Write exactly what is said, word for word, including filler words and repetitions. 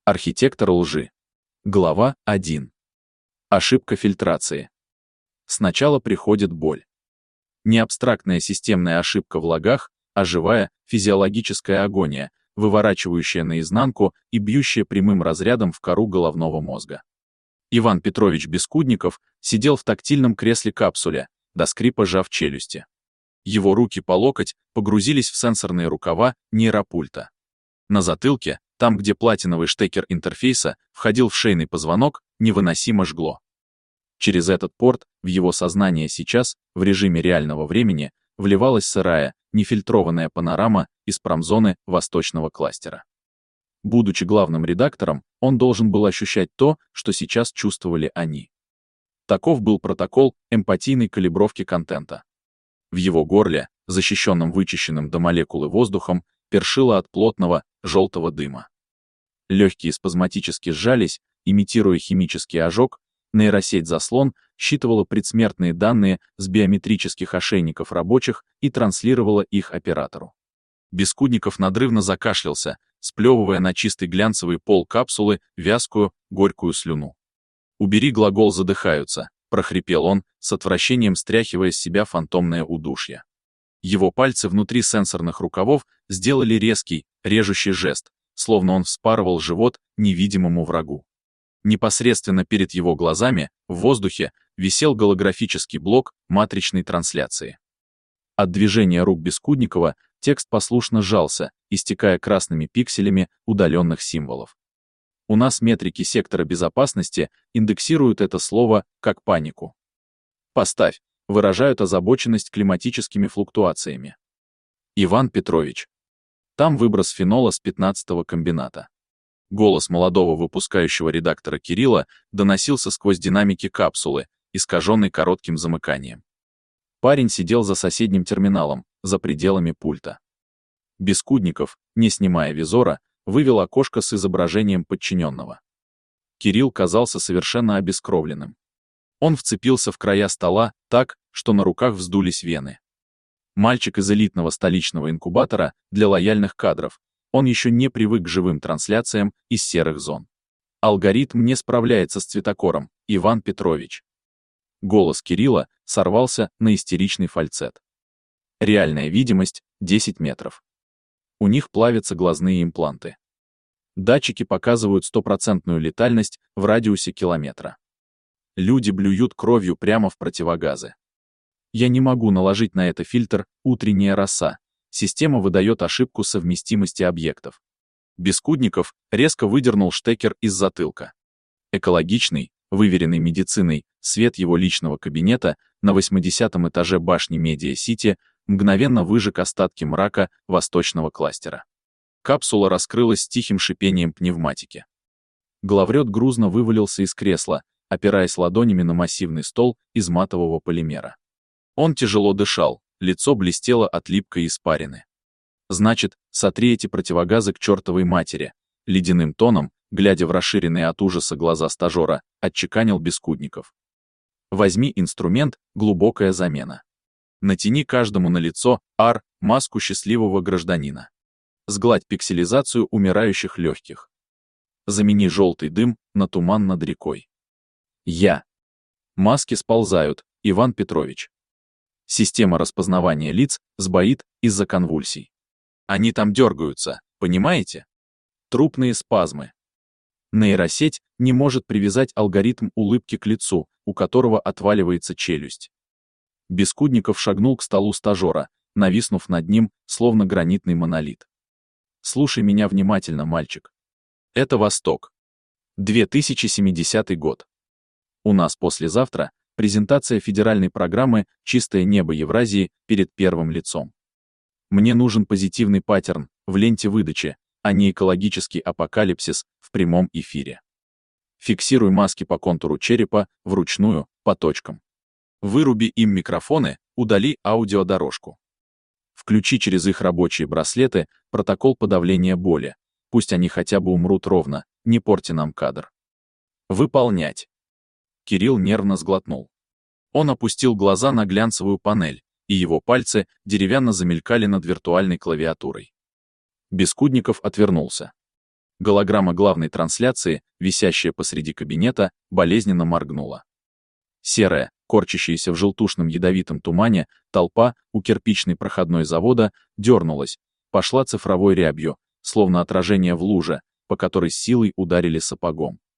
Архитектор лжи. Глава один. Ошибка фильтрации. Сначала приходит боль. Не абстрактная системная ошибка в логах, а живая, физиологическая агония, выворачивающая наизнанку и бьющая прямым разрядом в кору головного мозга. Иван Петрович Бескудников сидел в тактильном кресле-капсуле, до скрипа сжав челюсти. Его руки по локоть погрузились в сенсорные рукава нейропульта. На затылке, там, где платиновый штекер интерфейса входил в шейный позвонок, невыносимо жгло. Через этот порт в его сознание сейчас, в режиме реального времени, вливалась сырая, нефильтрованная панорама из промзоны восточного кластера. Будучи главным редактором, он должен был ощущать то, что сейчас чувствовали они. Таков был протокол эмпатийной калибровки контента. В его горле, защищенном вычищенным до молекулы воздухом, першило от плотного, желтого дыма. Легкие спазматически сжались, имитируя химический ожог, нейросеть заслон считывала предсмертные данные с биометрических ошейников рабочих и транслировала их оператору. Бескудников надрывно закашлялся, сплевывая на чистый глянцевый пол капсулы вязкую, горькую слюну. «Убери глагол «задыхаются», — прохрипел он, с отвращением стряхивая с себя фантомное удушье. Его пальцы внутри сенсорных рукавов сделали резкий, режущий жест, словно он вспарывал живот невидимому врагу. Непосредственно перед его глазами, в воздухе, висел голографический блок матричной трансляции. От движения рук Бескудникова текст послушно сжался, истекая красными пикселями удаленных символов. У нас метрики сектора безопасности индексируют это слово как панику. Поставь, выражают озабоченность климатическими флуктуациями. Иван Петрович. Там выброс фенола с пятнадцатого комбината. Голос молодого выпускающего редактора Кирилла доносился сквозь динамики капсулы, искаженной коротким замыканием. Парень сидел за соседним терминалом, за пределами пульта. Бескудников, не снимая визора, вывел окошко с изображением подчиненного. Кирилл казался совершенно обескровленным. Он вцепился в края стола так, что на руках вздулись вены. Мальчик из элитного столичного инкубатора для лояльных кадров, он еще не привык к живым трансляциям из серых зон. Алгоритм не справляется с цветокором, Иван Петрович. Голос Кирилла сорвался на истеричный фальцет. Реальная видимость — десять метров. У них плавятся глазные импланты. Датчики показывают стопроцентную летальность в радиусе километра. Люди блюют кровью прямо в противогазы. Я не могу наложить на это фильтр «утренняя роса». Система выдает ошибку совместимости объектов. Бескудников резко выдернул штекер из затылка. Экологичный, выверенный медициной, свет его личного кабинета на восьмидесятом этаже башни Медиа-Сити мгновенно выжег остатки мрака восточного кластера. Капсула раскрылась с тихим шипением пневматики. Главред грузно вывалился из кресла, опираясь ладонями на массивный стол из матового полимера. Он тяжело дышал, лицо блестело от липкой испарины. «Значит, сотри эти противогазы к чертовой матери», ледяным тоном, глядя в расширенные от ужаса глаза стажера, отчеканил Бескудников. «Возьми инструмент «Глубокая замена». Натяни каждому на лицо ар маску счастливого гражданина. Сгладь пикселизацию умирающих легких. Замени желтый дым на туман над рекой. Я. Маски сползают, Иван Петрович. Система распознавания лиц сбоит из-за конвульсий. Они там дергаются, понимаете? Трупные спазмы. Нейросеть не может привязать алгоритм улыбки к лицу, у которого отваливается челюсть. Бескудников шагнул к столу стажера, нависнув над ним, словно гранитный монолит. Слушай меня внимательно, мальчик. Это Восток. две тысячи семидесятый год. У нас послезавтра презентация федеральной программы «Чистое небо Евразии» перед первым лицом. Мне нужен позитивный паттерн в ленте выдачи, а не экологический апокалипсис в прямом эфире. Фиксируй маски по контуру черепа, вручную, по точкам. Выруби им микрофоны, удали аудиодорожку. Включи через их рабочие браслеты протокол подавления боли. Пусть они хотя бы умрут ровно, не порти нам кадр. Выполнять. Кирилл нервно сглотнул. Он опустил глаза на глянцевую панель, и его пальцы деревянно замелькали над виртуальной клавиатурой. Бескудников отвернулся. Голограмма главной трансляции, висящая посреди кабинета, болезненно моргнула. Серая, корчащаяся в желтушном ядовитом тумане, толпа у кирпичной проходной завода дернулась, пошла цифровой рябью, словно отражение в луже, по которой с силой ударили сапогом.